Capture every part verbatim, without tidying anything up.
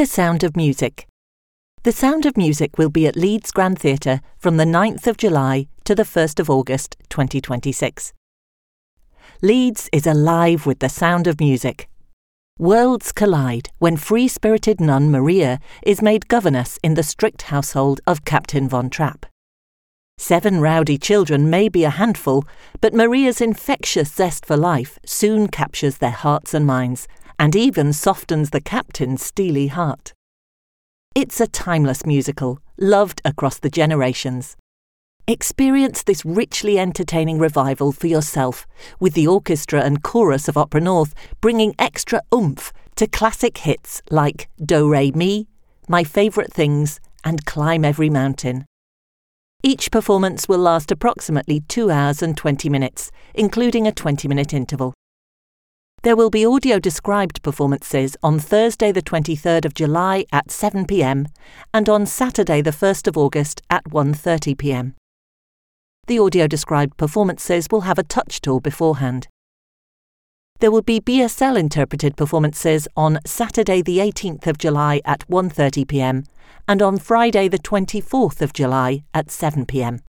The Sound of Music. The Sound of Music will be at Leeds Grand Theatre from the ninth of July to the first of August twenty twenty-six. Leeds is alive with the sound of music. Worlds collide when free-spirited nun Maria is made governess in the strict household of Captain Von Trapp. Seven rowdy children may be a handful, but Maria's infectious zest for life soon captures their hearts and minds, and even softens the captain's steely heart. It's a timeless musical, loved across the generations. Experience this richly entertaining revival for yourself, with the orchestra and chorus of Opera North bringing extra oomph to classic hits like Do Re Mi, My Favourite Things, and Climb Every Mountain. Each performance will last approximately two hours and twenty minutes, including a twenty-minute interval. There will be audio-described performances on Thursday the twenty-third of July at seven p m and on Saturday the first of August at one thirty p m. The audio-described performances will have a touch tour beforehand. There will be B S L-interpreted performances on Saturday the eighteenth of July at one thirty p m and on Friday the twenty-fourth of July at seven p m.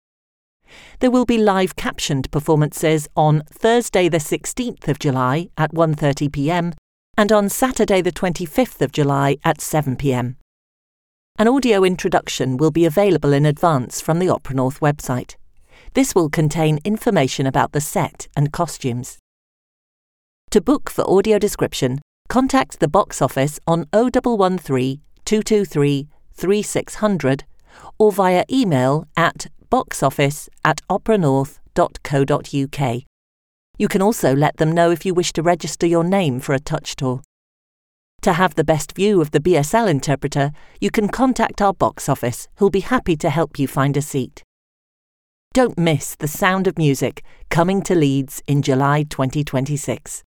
There will be live captioned performances on Thursday the sixteenth of July at one thirty p m and on Saturday the twenty-fifth of July at seven p m. An audio introduction will be available in advance from the Opera North website. This will contain information about the set and costumes. To book for audio description, contact the box office on oh one one three, two two three, three six zero zero or via email at boxoffice at operanorth dot co dot u k. You can also let them know if you wish to register your name for a touch tour. To have the best view of the B S L interpreter, you can contact our box office, who'll be happy to help you find a seat. Don't miss The Sound of Music, coming to Leeds in July twenty twenty-six.